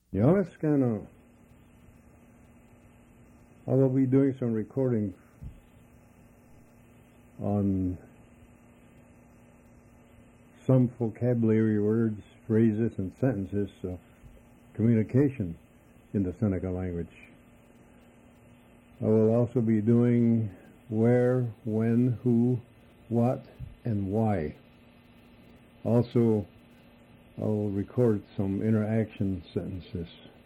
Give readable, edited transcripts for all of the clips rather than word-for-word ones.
Yeah, it's kind of. I will be doing some recording on some vocabulary words, phrases, and sentences of communication in the Seneca language. I will also be doing where, when, who, what, and why. Also, I will record some interaction sentences.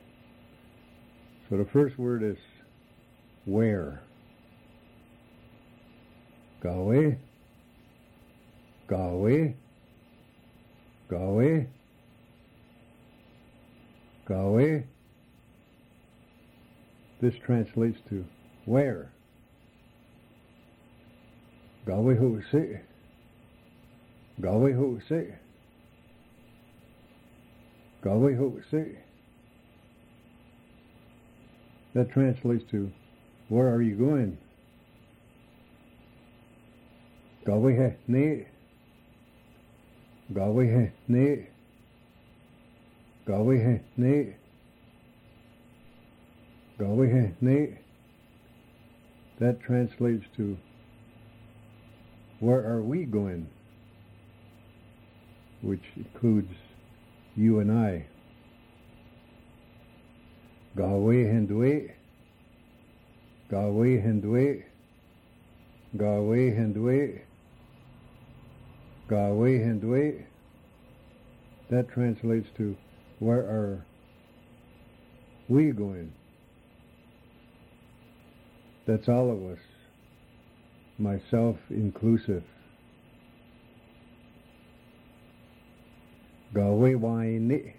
So the first word is where. Gawe, gawe, gawe, gawe. This translates to where. Gawe ho se. Gawe ho se. Gawe ho se. That translates to where are you going? Gawe he ne. Gawe he ne. Gawe he ne. Gawe he ne. That translates to where are we going? Which includes you and I. Gawe hendwe. Gawe hendwe. Gawe hendwe. Gawe hendwe. That translates to where are we going? That's all of us, myself inclusive. Gawe waine.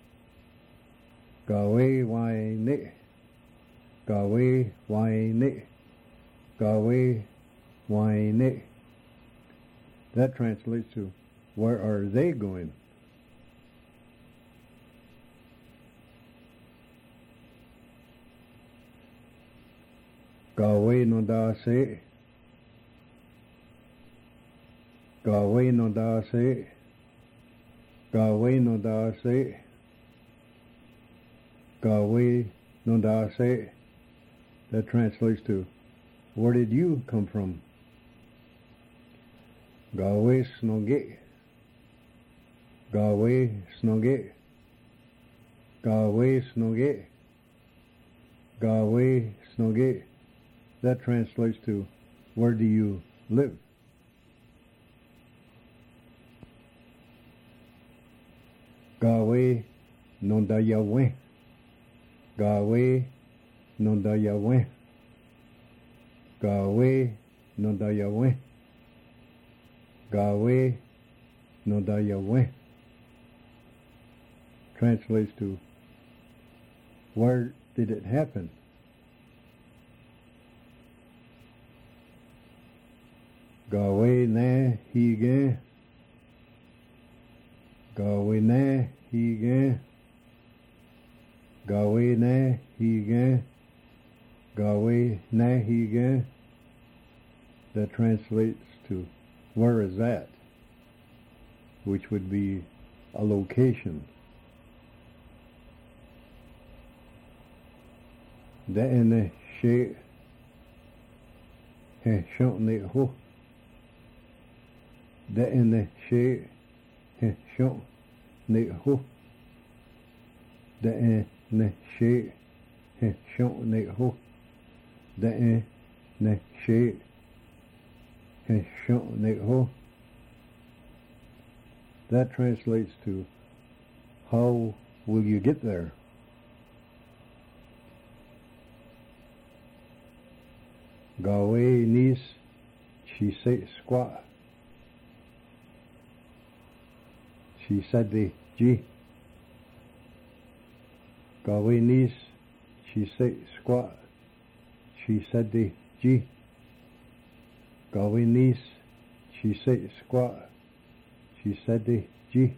Gawe waine. Gawe waine. Gawe waine. That translates to where are they going? Gawe no da se. Gawe no da se. Gawe no da se. Gawe no da se. That translates to where did you come from? Gawe snoge. Gawe snoge. Gawe snoge. Gawe snoge. That translates to where do you live? Gawe no da yawe. Gawe no da yawe. Gawe no da yawe. Gawe no da yawe. Translates to where did it happen? Gawe na hige. Gawe na hige. Gawe na hige. Gawe na hige. That translates to where is that? Which would be a location. Da ene she he shon ne ho. Da ene she he shon ne ho. Da ene she he shon ne ho. Da ene she he shon ne ho. That translates to how will you get there? Gawe nis she say squat. She said the G. Gawe nis she say squat. She said the G. Gawe nis she say squat. She said the G.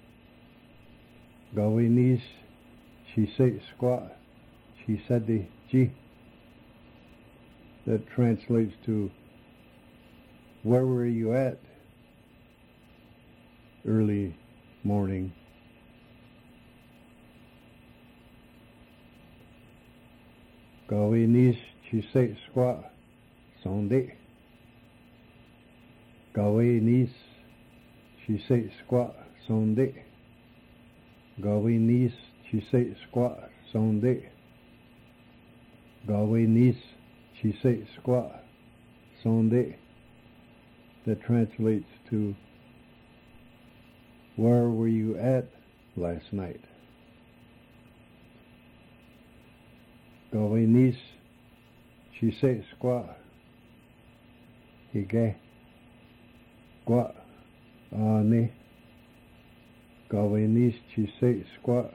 Gawe nis she say squat. She said the G. That translates to where were you at early morning? Gawi nis chisei squat sonde. Gawi nis chisei squat sonde. Gawi nis chisei squat sonde. Gawi nis chisei squat sonde. That translates to, where were you at last night? Gawi nis chisei squat hige squat ane. Gawi nis chisei squat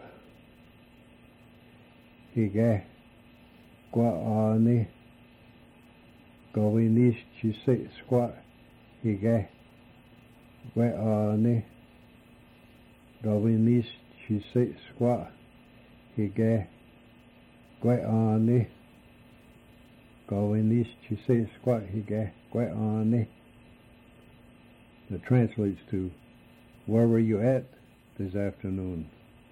hige squat ane. Gawi nis chisei squat hige we ane. Gawi nis chisei squat hige gwe ane. Gawi nis chisei squat hige gwe ane. That translates to, where were you at this afternoon?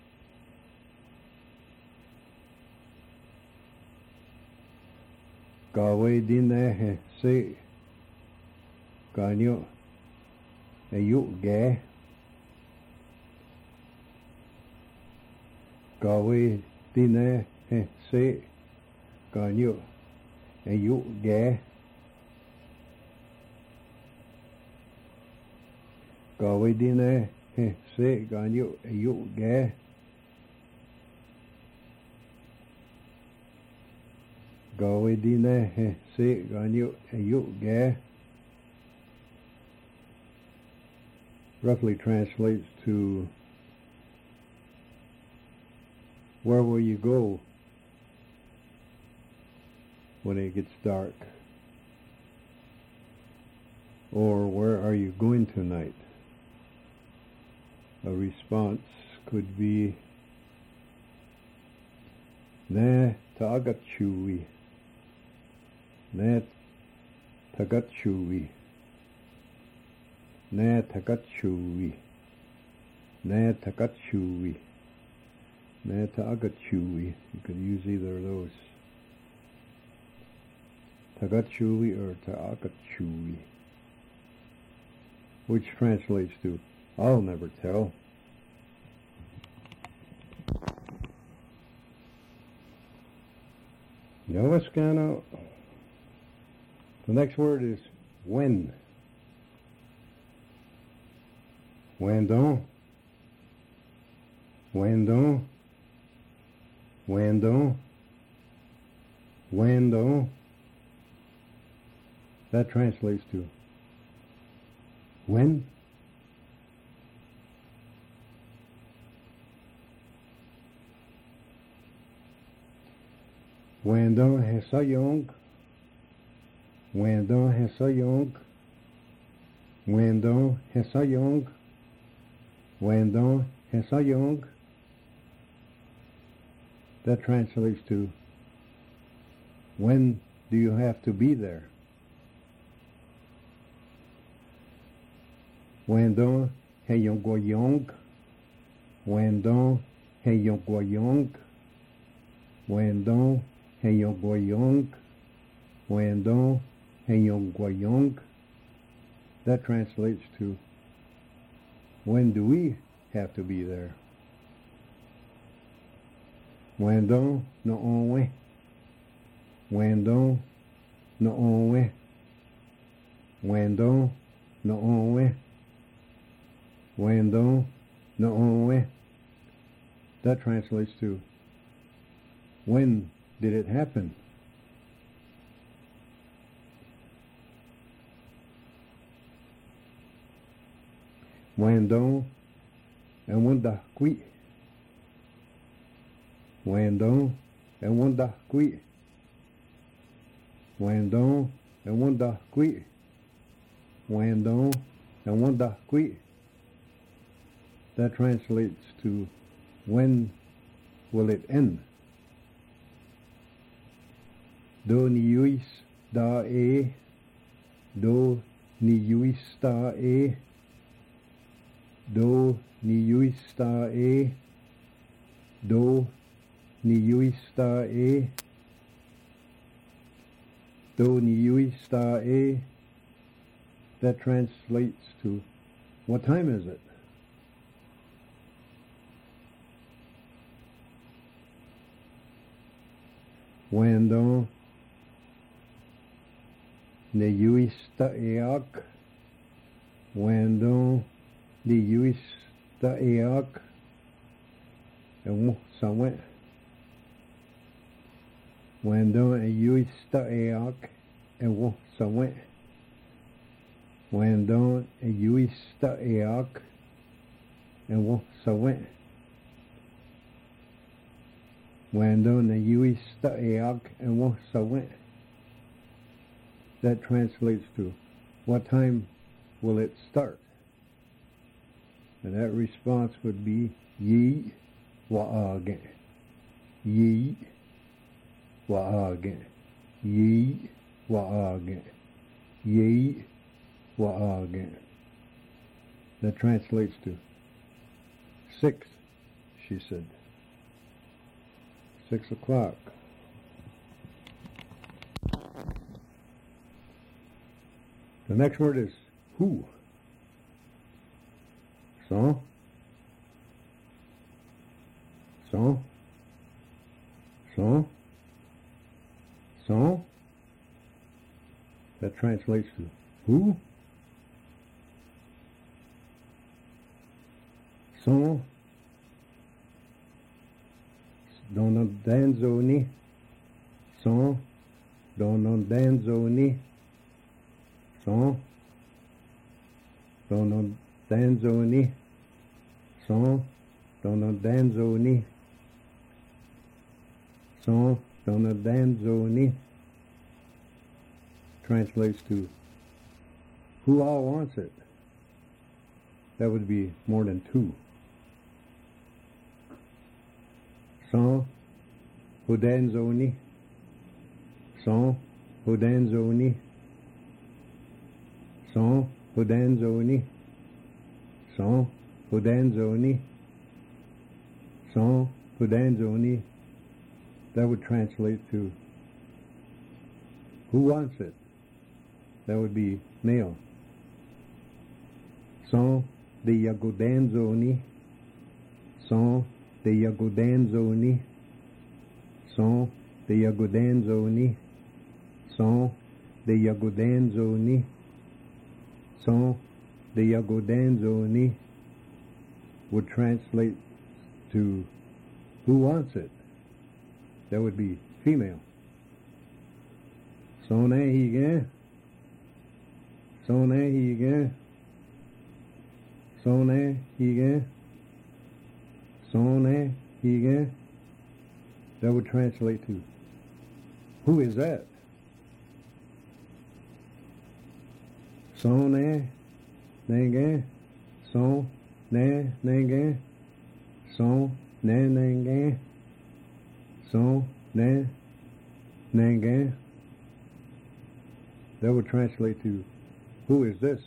Gawi dine he se ganyo ayu ge. Gawi dine he se ganyo ayu ge. Gawi dine he se ganyo ayu ge. Gawi dine he se ganyo ayu ge. Roughly translates to, where will you go when it gets dark? Or where are you going tonight? A response could be, ne tagachui. Ne tagachui. Ne tagachui. Ne tagachui. Ne tagachui. You could use either of those. Tagachui or tagachui. Which translates to, I'll never tell. You know what's going on? The next word is when. When don't. When don't. When don't. When don't. That translates to, when? When don't he so young. When don't he so young. When don't he so young. When don't he so young. That translates to, when do you have to be there? When don't he young go young. When don't he young go young. When don't he young go young. When don't he young go young. That translates to, when do we have to be there? When don't no only. When don't no only. When don't no only. When don't no only. That translates to, when did it happen? When don't and when da qui. When don't and when da qui. When don't and when da qui. When don't and when da qui. That translates to, when will it end? Do ni yuis da e. Do ni yuis da e. Do ni yuis da e. Do ni yuis da e. Do ni yui sta e. That translates to, what time is it? Wando ne yui sta eak. Wando ne yui sta eak. Somewhere. Wando e yui sta eak. Somewhere. Wando e yui sta eak. Somewhere. Wando ne yui sta eak. Somewhere. That translates to, what time will it start? And that response would be ye wa'age. Ye wa'age. Ye wa'age. Ye wa'age. That translates to 6, she said. 6 o'clock. The next word is who. So. That translates to who. So. Dono danzoni. So. Dono danzoni. So. Dono danzoni. So. Dono danzoni. So. Dono danzoni. Translates to who all wants it. That would be more than 2. So. Hudanzoni. So. Hudanzoni. So. Hudanzoni. So. Hudanzoni. So. Hudanzoni. That would translate to who wants it. That would be male. So the Yagudanzoni. So the Yagudanzoni. So the Yagudanzoni. So the Yagudanzoni. So the Yagudanzoni would translate to who wants it. That would be female. Sone hige. Sone hige. Sone hige. Sone hige. That would translate to who is that? Sone nenge. Son ne nenge. Son ne nenge. Son ne nenge. That would translate to who is this?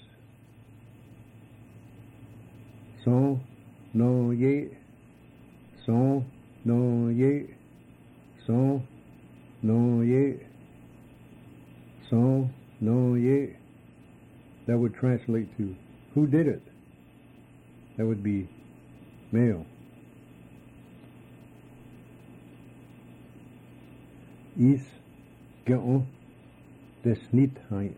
Son no ye. Son no ye. Son no ye. Son no ye. That would translate to who did it? That would be male. Is geon des Nietheit.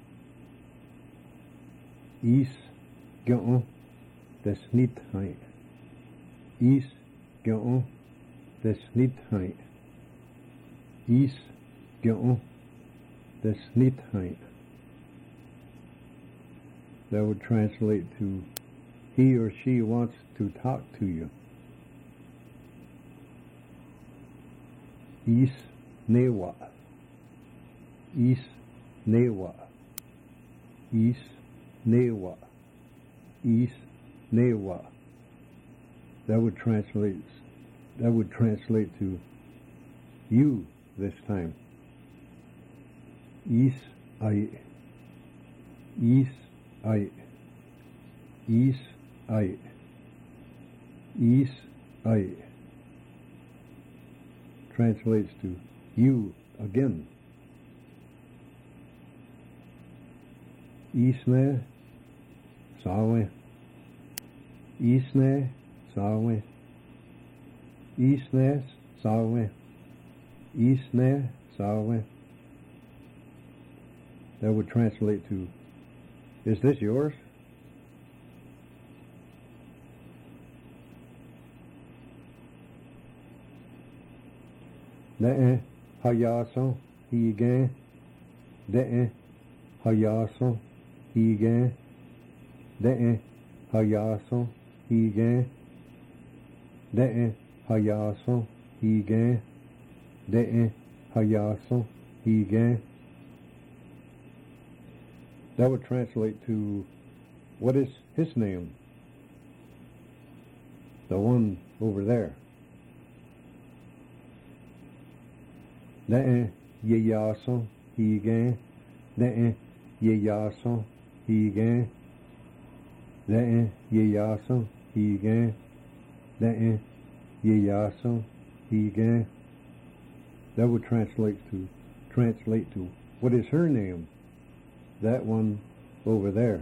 Is geon des Nietheit. Is geon des Nietheit. Is geon des Nietheit. That would translate to he or she wants to talk to you. Is newa. Is newa. Is newa. Is newa. That would translate to you this time. Is I. Is I. Is I. Is I. Translates to you again. Isne, Sawe, Isne, Sawe, Isne, Sawe, Isne, Sawe. That would translate to, is this yours? De'e, Hayason, Higen, De'e, Hayason, Higen, De'e, Hayason, Higen, De'e, Hayason, Higen, De'e, Hayason, Higen. That would translate to, what is his name? The one over there. De'e, Yeyason, Higen, De'e, Yeyason, Higen, De'e, Yeyason, Higen, De'e, Yeyason, Higen. That would translate to, what is her name? That one over there.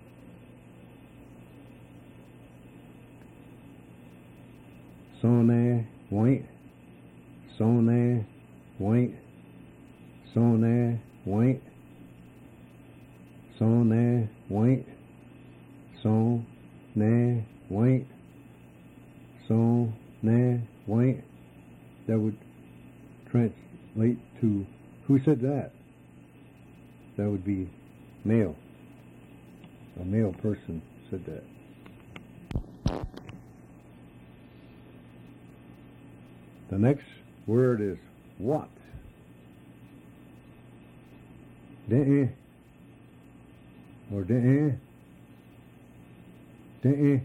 Sone, White, Sone, White, Sone, White, Sone, White, Sone, White, Sone, White. That would translate to, who said that? That would be male. A male person said that. The next word is what? De'e, or de'e, de'e,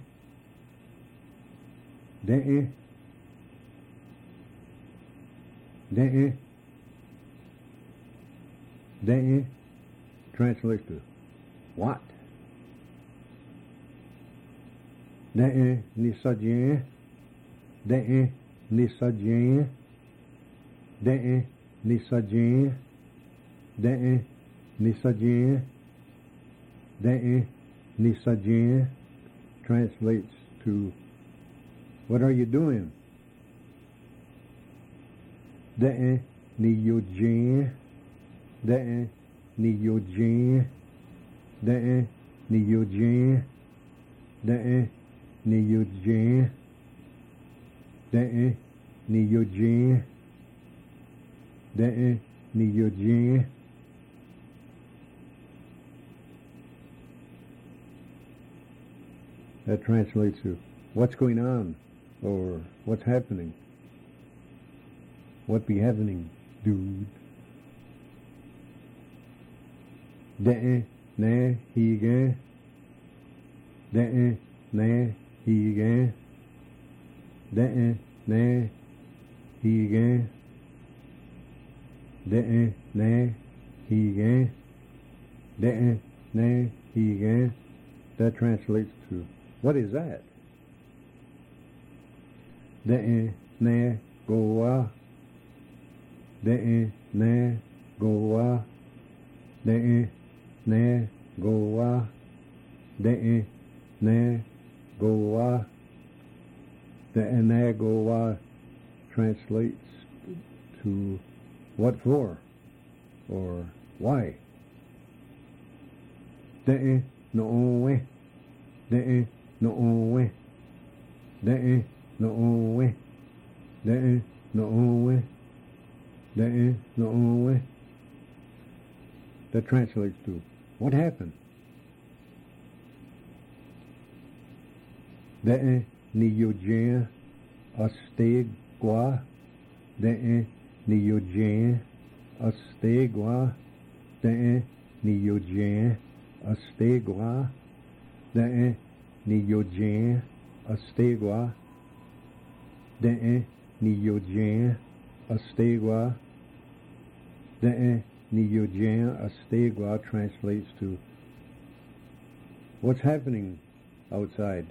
de'e, de'e, de'e, translates to what? De'e nisajien, de'e nisajien, de'e nisajien, de'e nisajien, de'e nisajien, translates to, what are you doing? De'e niyojien, De'e niyojien, De'e niyojien, De'e niyojien, De'e niyojien, De'e niyojien. That translates to what's going on, or what's happening. What be happening, dude? De'e ne higen, De'e ne higen, De'e ne higen, De'e ne higen, De'e ne higen. That translates to, what is that? De'e ne goa, De'e ne goa, De'e ne goa, De'e ne goa. De'e ne goa translates to what for, or why. De'e no onwe, De'e no onwe, De'e no onwe, De'e no onwe, De'e no onwe. That translates to, what happened? De'e niyojien astegwa, De'e niyojien astegwa, De'e niyojien astegwa, De'e niyojien astegwa, De'e niyojien astegwa, De'e niyojien astegwa translates to, what's happening outside?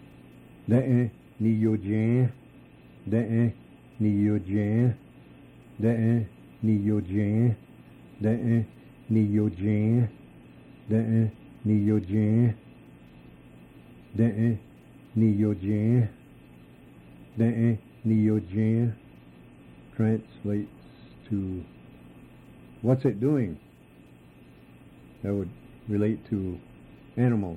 De'e niyojien, De'e niyojien, Da'en Niyojen, Da'en Niyojen, Da'en Niyojen, Da'en Niyojen, Da'en Niyojen translates to what's it doing? That would relate to animals.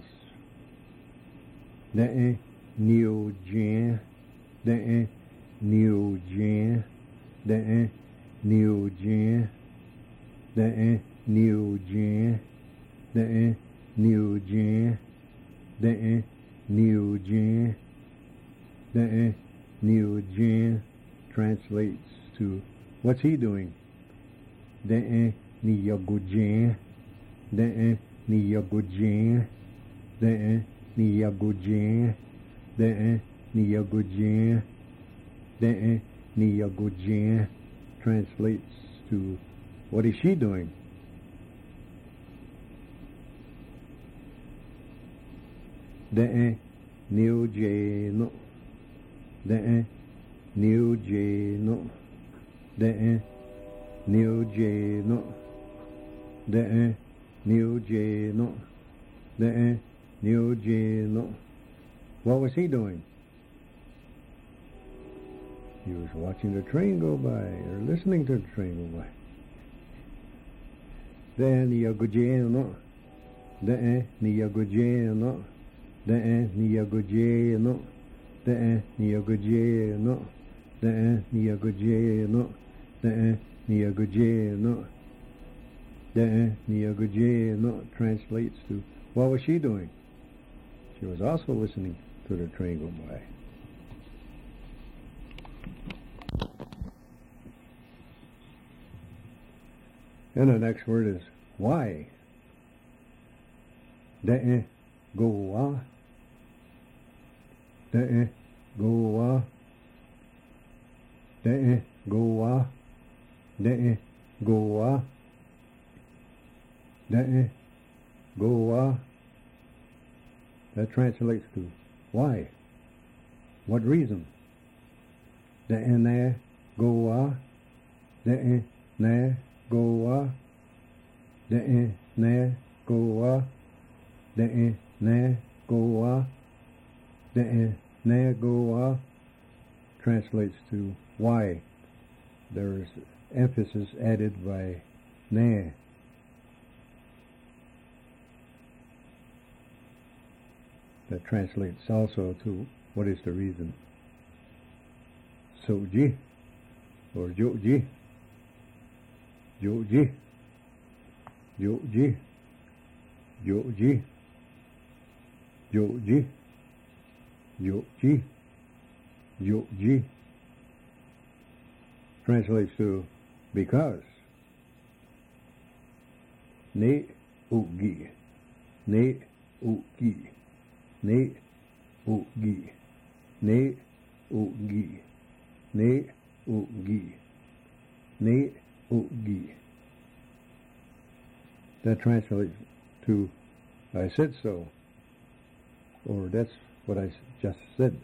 Da'en Niyojen, Da'en Niyojen, Da'en Niyojen, Da'en Niyojen, Da'en Niyojen, Da'en Niyojen, Da'en Niyojen translates to what's he doing? Da'en Niyojen, Da'en Niyojen, Da'en Niyojen, Da'en Niyojen, Da'en Niyojen translates to what is she doing? Da'en Niyojen, Da'en Niyojen, Da'en Niyojen, Da'en Niyojen, Da'en Niyojen. What was he doing? He was watching the train go by, or listening to the train go by. Da'en Niyojen, Da'en Niyojen, Da'en Niyojen, Da'en Niyojen, Da'en Niyojen, Da'en Niyojen, Da'en Niyojen translates to what was she doing? She was also listening to the train go by. And the next word is why. Da'en Gowa, Da'en Gowa, Da'en Gowa, Da'en Gowa, Da'en Gowa. That translates to why. What reason? Da'en na Gowa, Da'en na Gowa, Da'en na Gowa, Da'en na Gowa, Da'en na Gowa translates to why. There's emphasis added by na. That translates also to what is the reason. Soji or Joji, Joji, Joji, Joji, Joji, Joji, Joji translates to because. Ne ugi, ne ugi, ne ugi, ne ugi, ne ugi, ne ugi. That translates to I said so, or that's what I just said.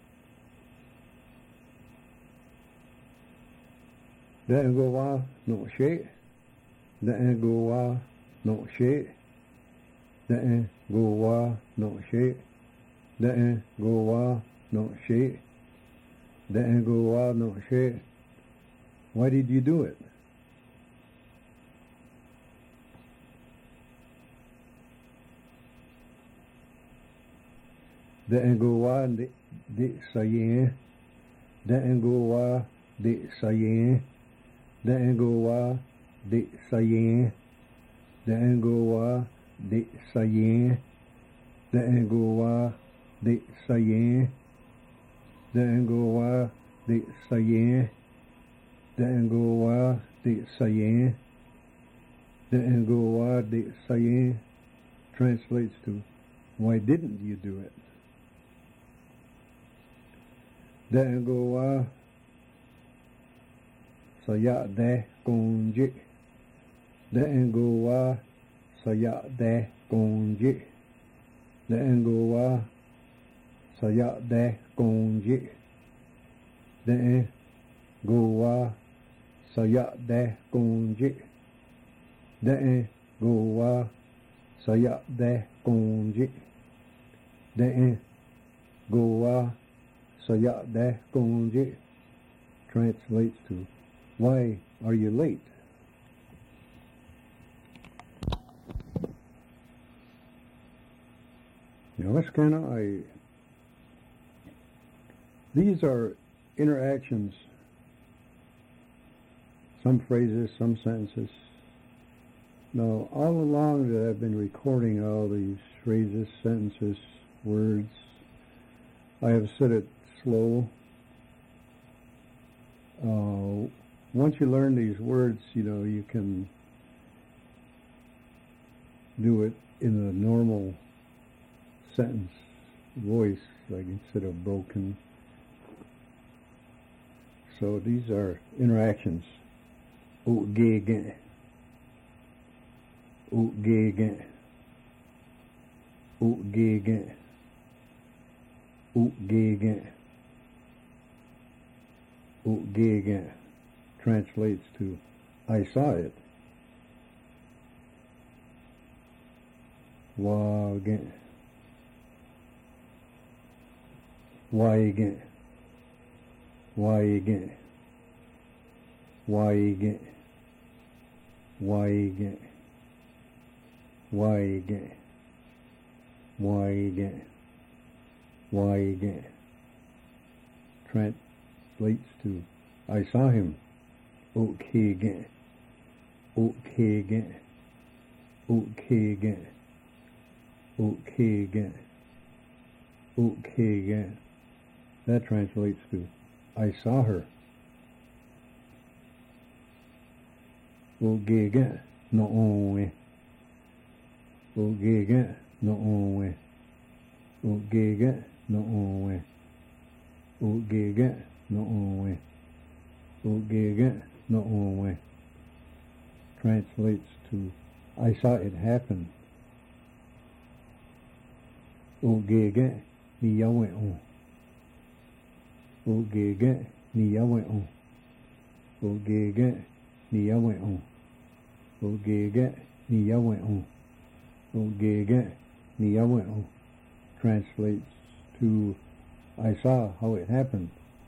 Da'en Gowa no she, Da'en Gowa no she, Da'en Gowa no she, Da'en Gowa no she, Da'en Gowa no she. Why did you do it? Da'en Gowa de sayen, Da'en Gowa de sayen, Da'en Gowa de sayen, Da'en Gowa de sayen, Da'en Gowa de sayen, Da'en Gowa de sayen, Da'en Gowa de sayen, Da'en Gowa de sayen translates to why didn't you do it? Da'en Gowa saya de konji, Da'en Gowa saya de konji, Da'en Gowa saya de konji, Da'en Gowa saya de kunji. De goa saya de kunji. De goa saya de kunji translates to, why are you late? That's kind of these are interactions, some phrases, some sentences. Now, all along that I've been recording all these phrases, sentences, words, I have said it slow. Once you learn these words, you can do it in a normal sentence voice, like instead of broken. So these are interactions. Utgegen. Utgegen. Utgegen. Utgegen. Utgegen translates to, I saw it. Wagen. Why again? Why again? Why again? Why again? Why again? Why again? Why again? Translates to, I saw him. Okay again. Okay again. Okay again. Okay again. Okay again. That translates to, I saw her. Ogega no onwe. Ogega no onwe. Ogega no onwe. Ogega no onwe. Ogega no onwe. Translates to, I saw it happen. Ogega ni yawe on. Ogega ni yawe on. Ogega ni yawe on. Ogega ni yawe on. Ogega ni yawe on. Translates to, I saw how it happened.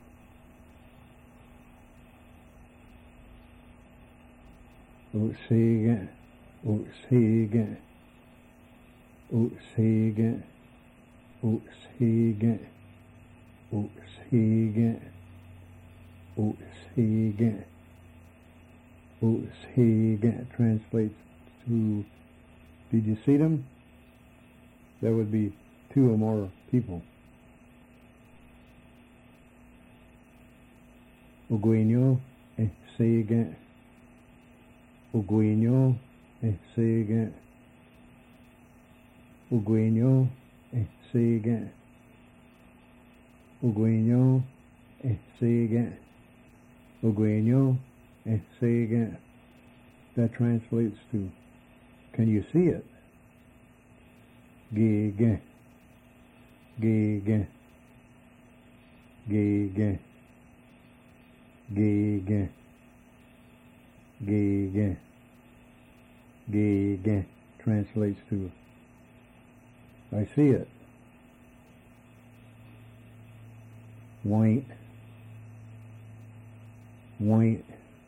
Otsega, otsega, otsega, otsega, otsega, otsega, otsega translates to, did you see them? That would be two or more people. Uguinho e sega. Uguinho e sega. Uguinho e sega. Uguinho e sega. Uguinho e sega. That translates to, can you see it? Giga. Giga. Giga. Giga. Giga. Giga translates to, I see it. White. White.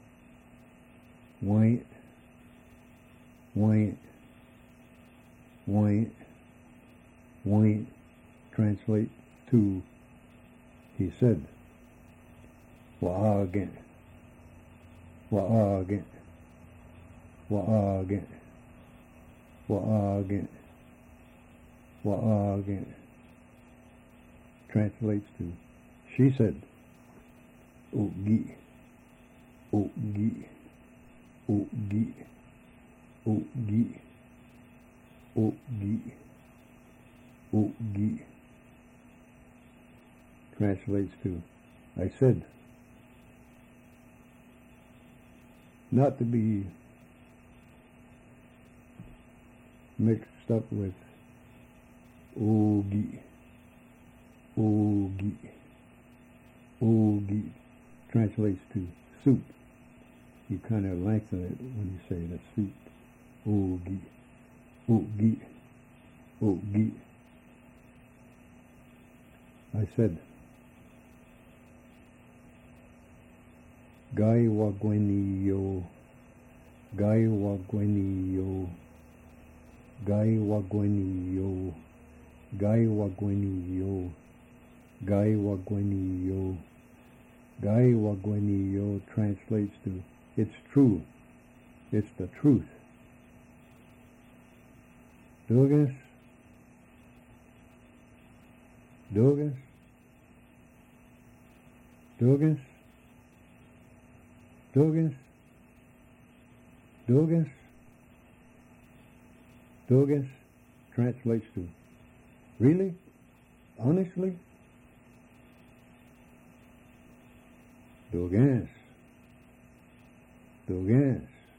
White. White. White. White translate to, he said. Wa'agen. Wa'agen. Wa'agen. Wa'agen. Wa'agen translates to, she said. Ugi. Ugi. Ugi. Ugi. Ugi. Ugi translates to, I said. Not to be mixed up with Ogi. Ogi. Ogi translates to soup. you kind of lengthen it when you say the suit. Oogie, oogie, oogie. I said, Gai Wagwenio, Gai Wagwenio, Gai Wagwenio, Gai Wagwenio, Gai Wagwenio. Gai Wagwenio translates to, it's true, it's the truth. Dogas, Dogas, Dogas, Dogas, Dogas, Dogas translates to, really? Honestly? Dogas, Dogas,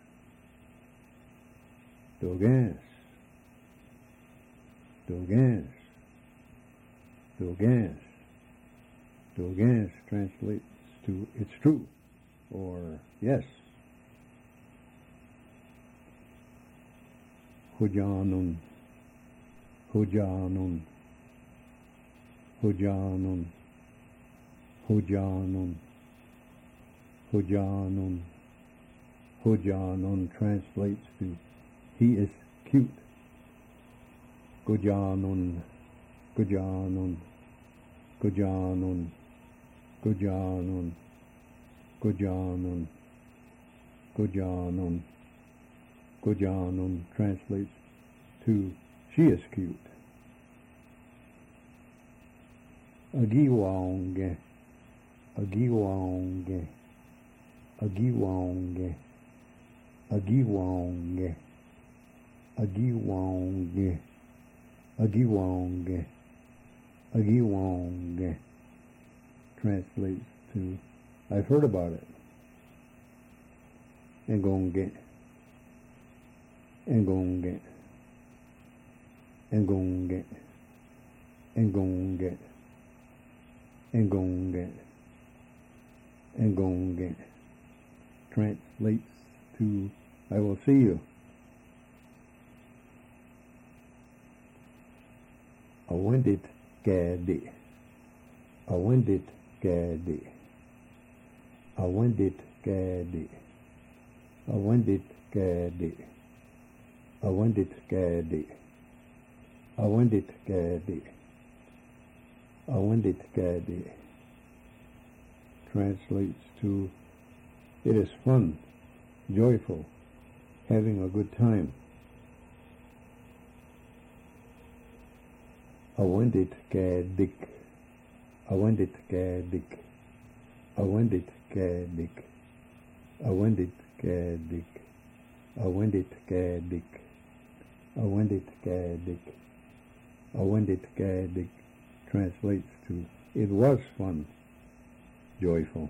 Dogas, Dogas, Dogas, Dogas translates to, it's true, or yes. Hujanun, Hujanun, Hujanun, Hujanun, Hujanun, Hujanun translates to, he is cute. Gujanun, Gujanun, Gujanun, Gujanun, Gujanun, Gujanun, Gujanun translates to, she is cute. Agiwonge, Agiwonge, Agiwonge, Agiwonge, Agiwonge, Agiwonge, Agiwonge translates to, I've heard about it. Engonge, Engonge, Engonge, Engonge, Engonge, Engonge translates to, I will see you. Awendit Gadi, Awendit Gadi, Awendit Gadi, Awendit Gadi, Awendit Gadi, Awendit Gadi, Awendit Gadi translates to, it is fun, joyful, having a good time. Awendit Gadik, Awendit Gadik, Awendit Gadik, Awendit Gadik, Awendit Gadik, Awendit Gadik, Awendit Gadik translates to, it was fun, joyful.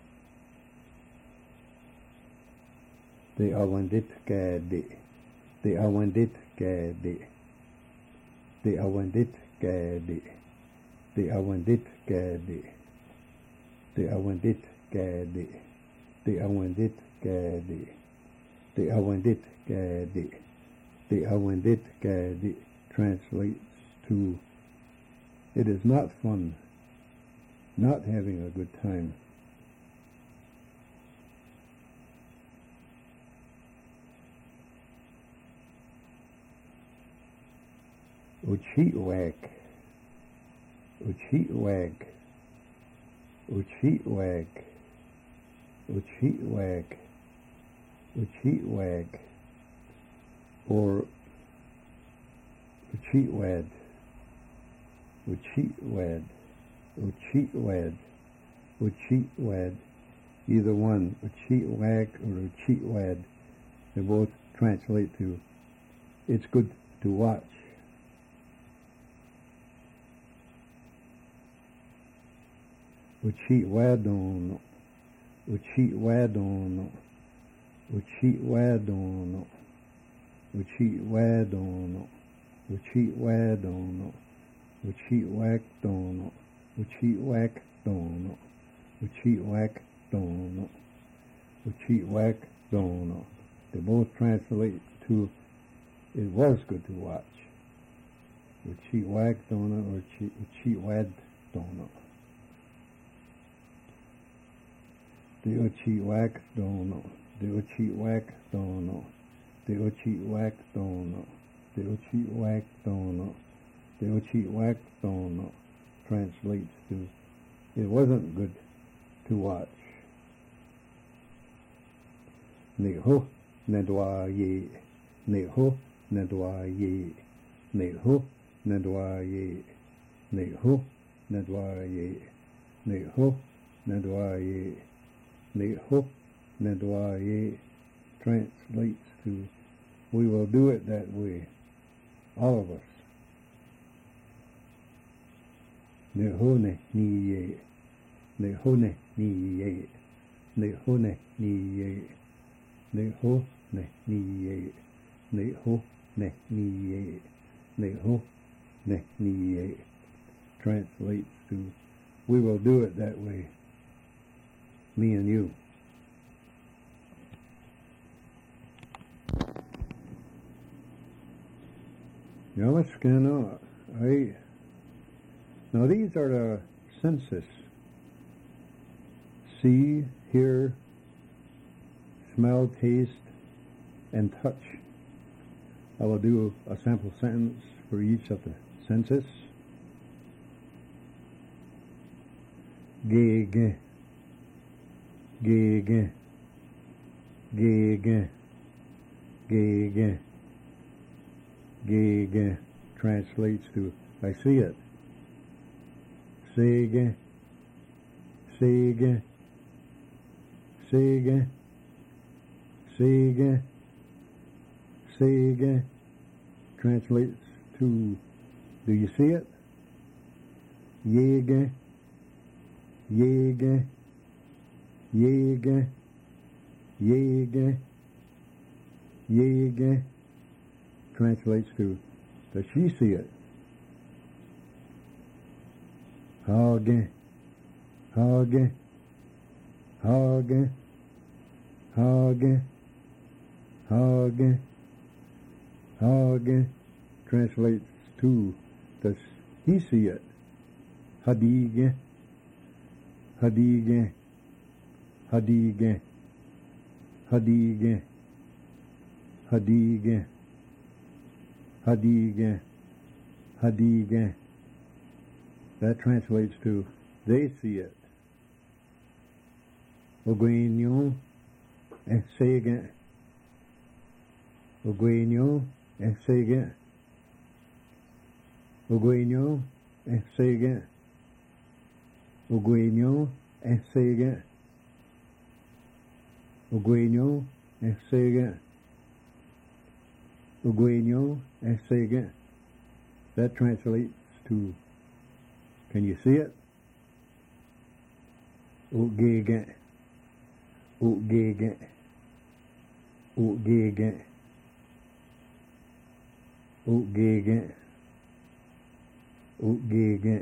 The Awendit Gadi, the Awendit Gadi, the Awendit Gadi, the Awendit Gadi, the Awendit Gadi, the Awendit Gadi, the Awendit Gadi, the Awendit Gadi translates to, it is not fun, not having a good time. Uchitwag, Uchitwag, Uchitwag, Uchitwag, Uchitwag, or Uchitwad, Uchitwad, Uchitwad, Uchitwad, either one, Uchitwag or Uchitwad, they both translate to, it's good to watch. Uchitwadono, Uchitwadono, Uchitwadono, Uchitwadono, Uchitwadono, Uchitwagdono, Uchitwagdono, Uchitwagdono, Uchitwak Dono. They both translate to it was good to watch. Uchitwak Dono or Uchitwad Dono. The Uchitwak Dono. The Uchitwak Dono. The Uchitwak Dono. The Uchitwak Dono. The Uchitwak Dono translates to it wasn't good to watch. Neho Nedwa Ye. Neho Nedwa Ye. Neho Nedwa Ye. Neho Nedwa Ye. Neho Nedwa Ye. Neho Nedwa Ye translates to we will do it that way. All of us. Nehone ni ye. Nehone ni ye. Nehone ni ye. Neho ne ni ye. Neho ne ni ye. Neho ne ni ye translates to we will do it that way. Me and you. Yamaskana. Now these are the senses. See, hear, smell, taste, and touch. I will do a sample sentence for each of the senses. Ge-ge, ge-ge, ge-ge, ge-ge, ge-ge translates to I see it. Sige, sige, sige, sige, sige translates to do you see it? Yege, yege, yege, yege, yege translates to does she see it? Hage, hage, hage, hage, hage, hage translates to does he see it? Hadige, hadige, hadige, hadige, hadige, hadige, hadige. That translates to they see it. Ogwenyo, say again. Ogwenyo, say again. Ogwenyo, say again. Ogwenyo, say again. Ogwenyo, say again. Ogwenyo, say again. That translates to can you see it? Ugege, ugege, ugege, ugege, ugege,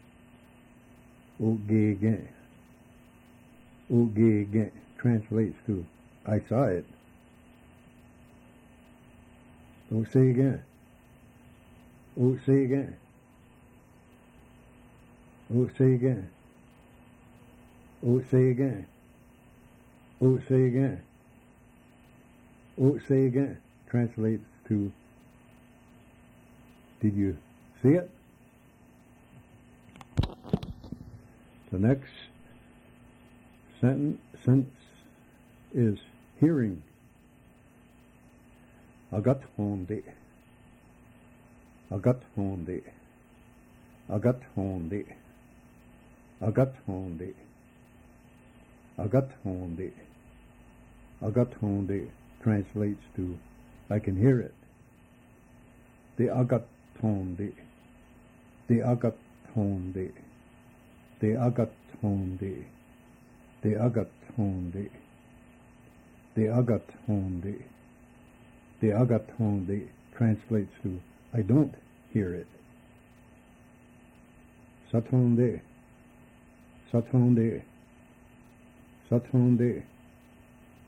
ugege, ugege translates to I saw it. Don't say again. Oh, say again. Oh, say again. Oh, say again. Oh, say again. Oh, say again translates to did you see it? The next sentence is hearing. Agathonde. Agathonde. Agathonde. Agathonde. Agathonde. Agathonde translates to I can hear it. The agathonde. The agathonde. The agathonde. The agathonde. The agathonde. The agathonde translates to I don't hear it. Satonde. Satonde. Satonde.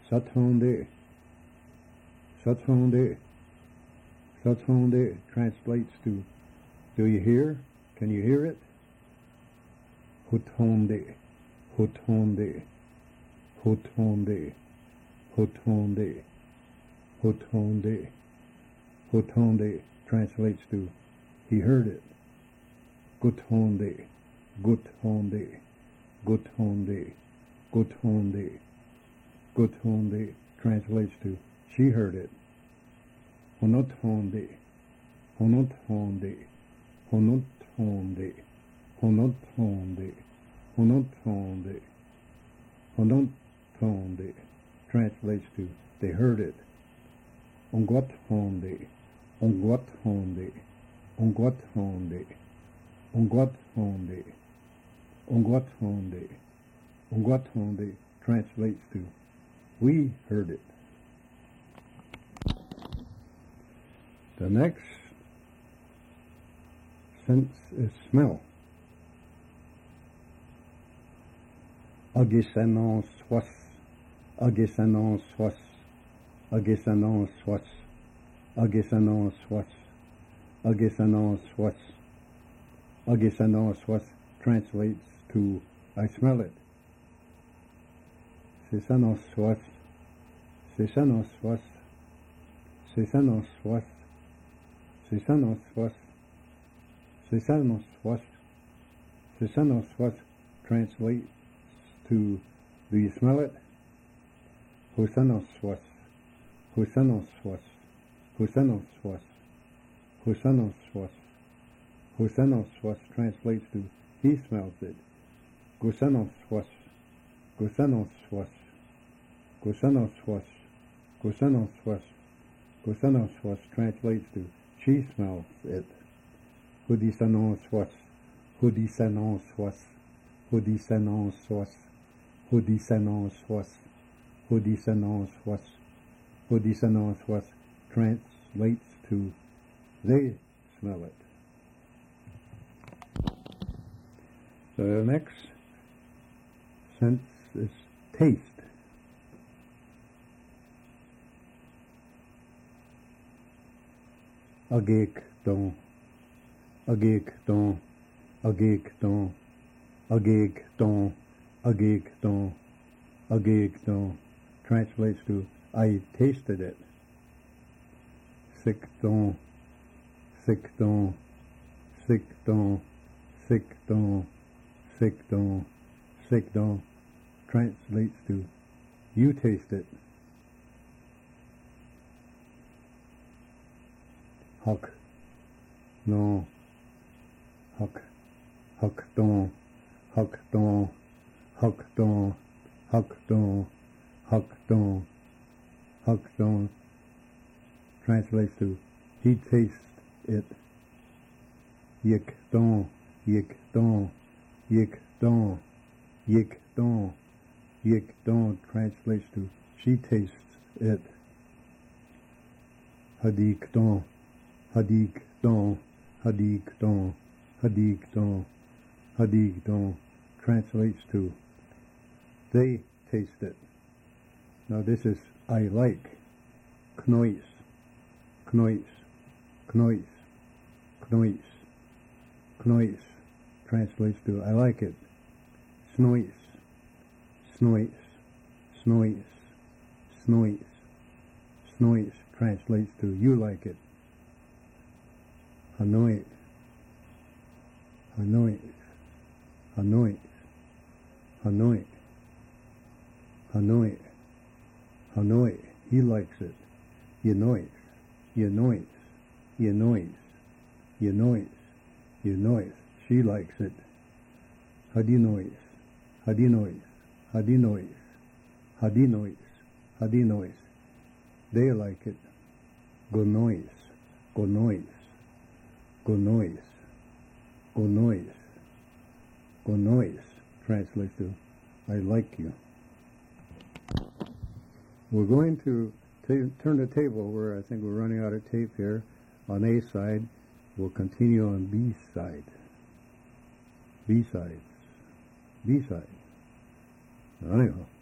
Satonde. Satonde. Satonde translates to, do you hear? Can you hear it? Hutonde. Hutonde. Hutonde. Hutonde. Hutonde. Hutonde translates to, he heard it. Gutonde. Gutonde. Gutonde. Gutonde. Gutonde translates to, she heard it. Honotonde. Honotonde. Honotonde. Honotonde. Honotonde. Honotonde translates to, they heard it. Onguatonde. Onguatonde. Onguatonde. Onguatonde. Onguatonde. Onguatonde translates to, we heard it. The next sense is smell. Agisanon swas. Agisanon swas. Agisanon swas. Agisanon swas. Agisanon swas. Agisanon swas translates to, I smell it. Sisanos swas. Sisanos swas. Sisanos swas. Sisanos swas. Sisanos swas. Sisanos swas translates to, do you smell it? Husanos swas. Husanos swas. Husanos swas. Husanos swas. Husanos swas translates to, he smells it. Gusanos swas. Gusanos swas. Gusanos swas. Gusanos swas. Gusanos swas translates to, she smells it. Hudisanon swas. Hudisanon swas. Hudisanon swas. Hudisanon swas. Hudisanon swas. Hudisanon swas translates to, they smell it. So the next sense is taste. Agik don. Agik don. Agik don. Agik don. Agik don. Agik don translates to, I tasted it. Sick don. Sick don. Sick don. Sick don. Sick don. Sick don translates to, you taste it. Huck. No. Huck. Huck don. Huck don. Huck don. Huck don. Huck don. Huck don translates to, he tastes it. Yik don. Yik don. Yik don. Yik don. Yik don translates to, she tastes it. Hadik don. Hadik don. Hadik don. Hadik don. Hadik don translates to, they taste it. Now this is, I like. Knois. Knois. Knois. Knois. Knois translates to, I like it. Snois. Snois. Snois. Snois. Snois translates to, you like it. Hanoit. Hanoit. Hanoit. Hanoit. Hanoit. Hanoit. He likes it. Yanoit. Yanoit. Yanoit. Yanoit. Yanoit. She likes it. Hadinois. Hadinois. Hadinois. Hadinois. Hadinois. They like it. Gonois. Gonois. Gonois. Gonois. Gonois translates to, I like you. We're going to turn the table over. I think we're running out of tape here on A side. We'll continue on B side. B sides. B side. Anyhow.